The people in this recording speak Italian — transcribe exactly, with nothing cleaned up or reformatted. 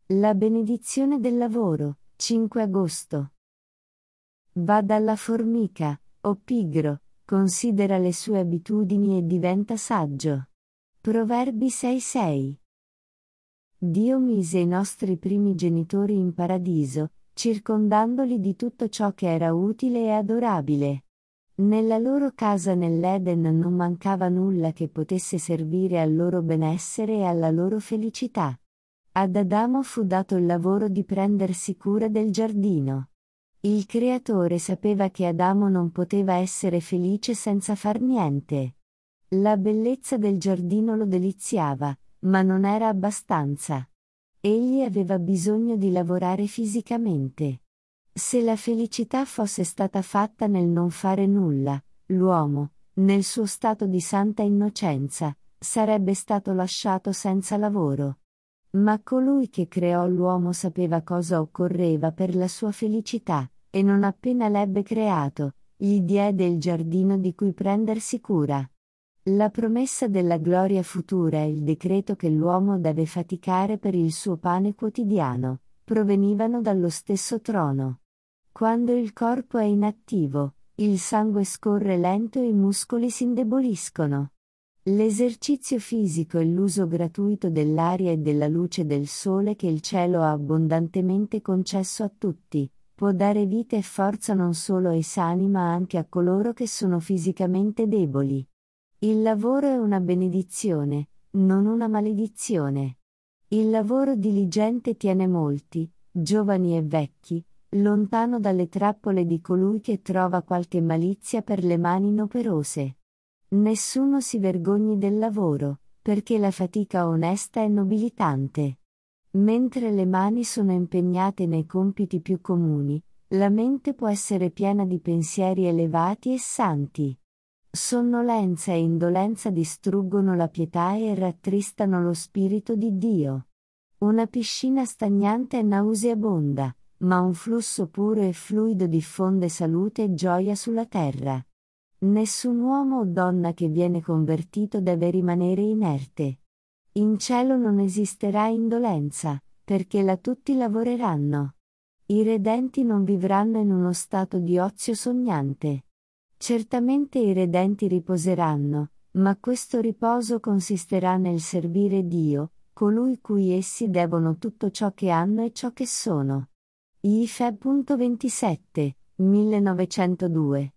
La benedizione del lavoro, cinque agosto. Va dalla formica, o pigro, considera le sue abitudini e diventa saggio. Proverbi sei sei. Dio mise i nostri primi genitori in paradiso, circondandoli di tutto ciò che era utile e adorabile. Nella loro casa nell'Eden non mancava nulla che potesse servire al loro benessere e alla loro felicità. Ad Adamo fu dato il lavoro di prendersi cura del giardino. Il Creatore sapeva che Adamo non poteva essere felice senza far niente. La bellezza del giardino lo deliziava, ma non era abbastanza. Egli aveva bisogno di lavorare fisicamente. Se la felicità fosse stata fatta nel non fare nulla, l'uomo, nel suo stato di santa innocenza, sarebbe stato lasciato senza lavoro. Ma colui che creò l'uomo sapeva cosa occorreva per la sua felicità, e non appena l'ebbe creato, gli diede il giardino di cui prendersi cura. La promessa della gloria futura e il decreto che l'uomo deve faticare per il suo pane quotidiano, provenivano dallo stesso trono. Quando il corpo è inattivo, il sangue scorre lento e i muscoli si indeboliscono. L'esercizio fisico e l'uso gratuito dell'aria e della luce del sole che il cielo ha abbondantemente concesso a tutti, può dare vita e forza non solo ai sani ma anche a coloro che sono fisicamente deboli. Il lavoro è una benedizione, non una maledizione. Il lavoro diligente tiene molti, giovani e vecchi, lontano dalle trappole di colui che trova qualche malizia per le mani inoperose. Nessuno si vergogni del lavoro, perché la fatica onesta è nobilitante. Mentre le mani sono impegnate nei compiti più comuni, la mente può essere piena di pensieri elevati e santi. Sonnolenza e indolenza distruggono la pietà e rattristano lo spirito di Dio. Una piscina stagnante è nauseabonda, ma un flusso puro e fluido diffonde salute e gioia sulla terra. Nessun uomo o donna che viene convertito deve rimanere inerte. In cielo non esisterà indolenza, perché là tutti lavoreranno. I redenti non vivranno in uno stato di ozio sognante. Certamente i redenti riposeranno, ma questo riposo consisterà nel servire Dio, colui cui essi devono tutto ciò che hanno e ciò che sono. I F E ventisette, millenovecentodue